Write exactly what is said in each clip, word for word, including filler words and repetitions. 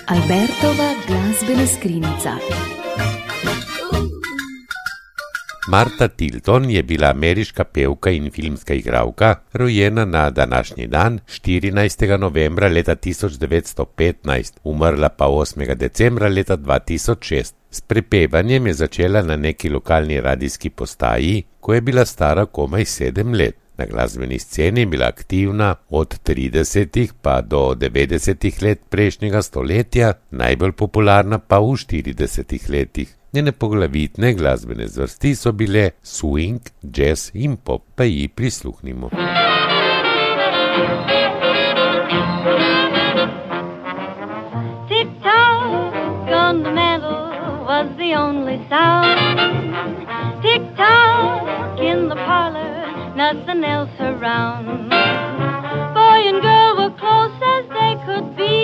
Albertova glasbena skrinjica. Martha Tilton je bila ameriška pevka in filmska igralka, rojena na današnji dan, štirinajstega novembra leta tisoč devetsto petnajst, umrla pa osmega decembra leta dva tisoč šest. S prepevanjem je začela na neki lokalni radijski postaji, ko je bila stara komaj sedem let. Na glasbeni sceni je bila aktivna od tridesetih pa do devetdesetih let prejšnjega stoletja, najbolj popularna pa v štiridesetih letih. Njene poglavitne glasbene zvrsti so bile swing, jazz in pop, pa ji prisluhnimo. Tick-tock on the mantle was the only sound. Tick-tock in the parlor, nothing else around. Boy and girl were close as they could be.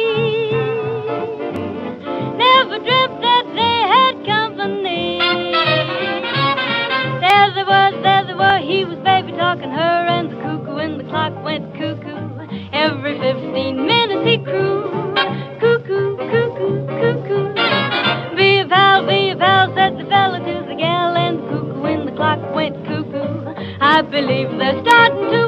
Never dreamt that they had company. There they were, there they were, he was baby talking her, and the cuckoo in the clock went cuckoo. Every fifteen minutes he crew, cuckoo, cuckoo, cuckoo. Be a pal, be a pal, said the fella to the gal, and the cuckoo in the clock went cuckoo. I believe they're starting to